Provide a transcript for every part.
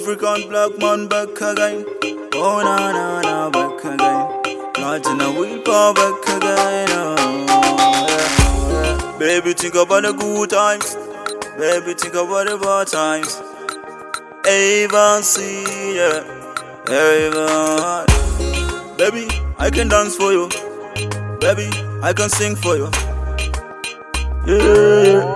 African black man back again. Oh na na na, back again. Not in a wheelbarrow, back again. Oh, yeah. Baby, think about the good times. Baby, think about the bad times. Avon, see, yeah. Avon. Baby, I can dance for you. Baby, I can sing for you. Yeah.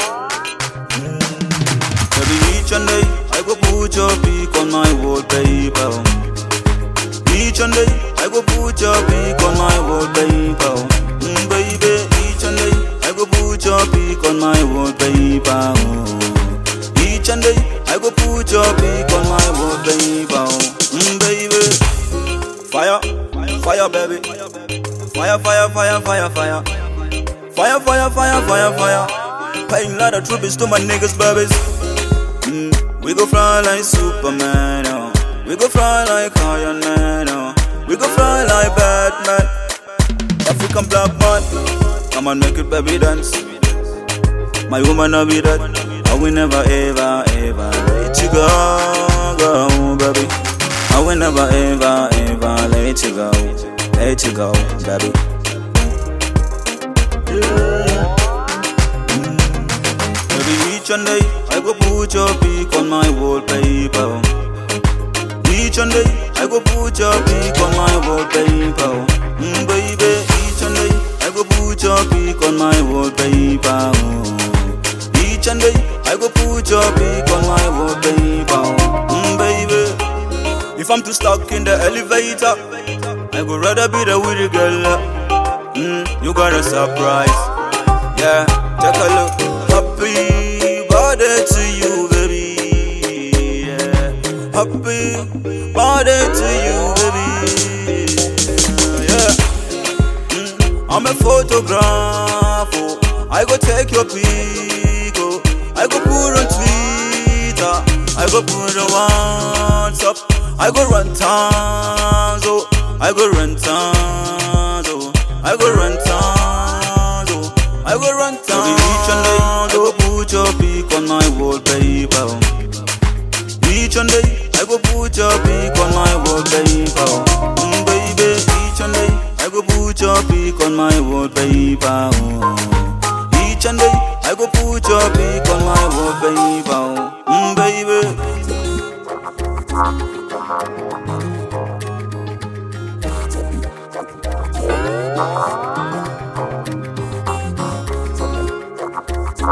Baby, each and day I go put your pic on my wallpaper. Each and day I go put your pic on my wallpaper. Baby, each and day I go put your pic on my wallpaper. Each and day I go put your pic on my wallpaper. Baby, fire, fire, baby. Fire, fire, fire, fire, fire. Fire, fire, fire, fire, fire. Paying lot of tributes to my niggas, babies. We go fly like Superman, oh. We go fly like Iron Man, oh. We go fly like Batman. African black man, come on, make it, baby, dance. My woman, I'll be that. I will never, ever, ever let you go, go, baby. I will never, ever, ever let you go, baby. Yeah. Baby, each and day I go put your pic on my wallpaper. Each and day I go put your pic on my wallpaper. Baby, each and day I go put your pic on my wallpaper. Each and day I go put your pic on my wallpaper. Baby, if I'm too stuck in the elevator, I would rather be there with a girl. You got a surprise, yeah. Take a look, happy birthday to you, baby. Yeah. Happy birthday to you, baby. Yeah. I'm a photograph, oh. I go take your pic, oh. I go put on Twitter, I go put on WhatsApp, I go run towns, oh. I go run towns, oh. I go run towns, oh. I go run towns. Each and day I go put your pic on my wallpaper. Each and day I go put your pic on my wallpaper. Baby, each and day I go put your pic on my wallpaper. Each and day I go put your pic on my wallpaper. Baby.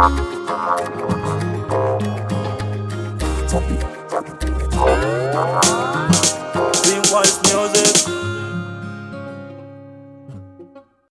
Top.